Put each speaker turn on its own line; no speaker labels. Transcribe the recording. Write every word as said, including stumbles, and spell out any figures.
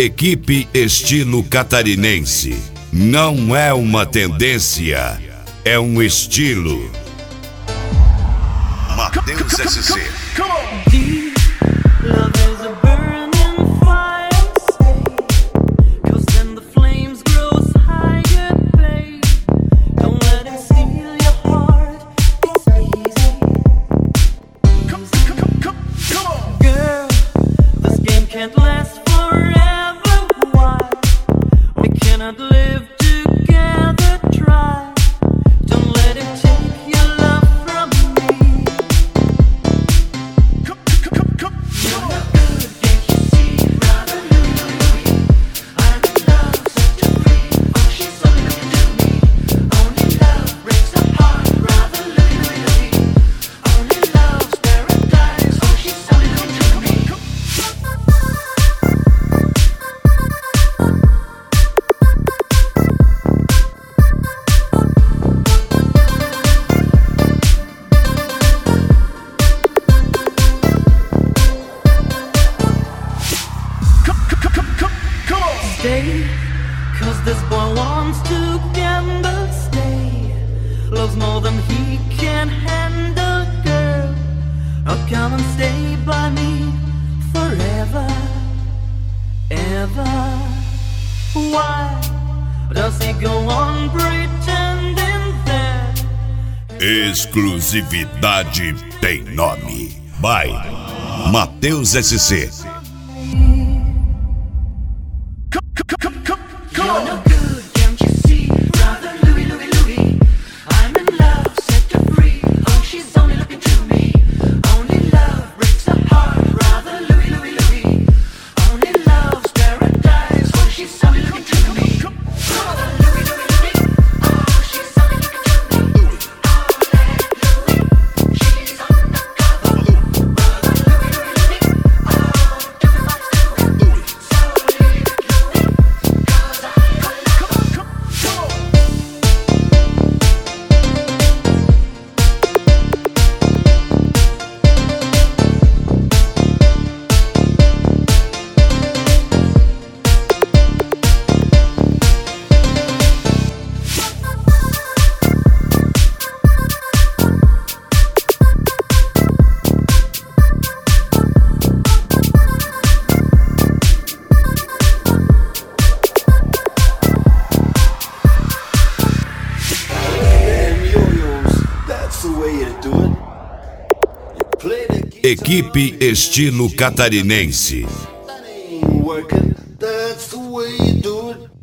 Equipe estilo catarinense. Não é uma tendência, é um estilo. Matheus S C.
Can't last forever. Why? We cannot live together. Try. Don't let it take your love from me. Come, come, come, come. You're no good, can't you see? Rather Louie, Louie. I'm in love, set her free. Oh, she's only looking to me. Only love breaks the heart. Rather Louie, Louie, Louie. Only love's paradise. Oh, she's only looking to me. Stay, cause this boy wants to gamble. Stay, loves more than he can handle, girl. Oh, come and stay by me forever, ever. Why does he go on pretending that?
Exclusividade tem nome. By Matheus S C.
You're no good, can't you see? Rather Louie, Louie, Louie. I'm in love, set her free. Oh, she's only looking to me. Only love breaks the heart. Rather Louie, Louie, Louie. Only love's paradise. Oh, she's only looking to me. Rather Louie, Louie, Louie. Oh, she's only looking to me. Oh, Louie, she's undercover. Rather Louie, Louie, Louie. Oh, do it like do it. So leave it, Louie.
Equipe estilo catarinense.
Working, that's the way you do it.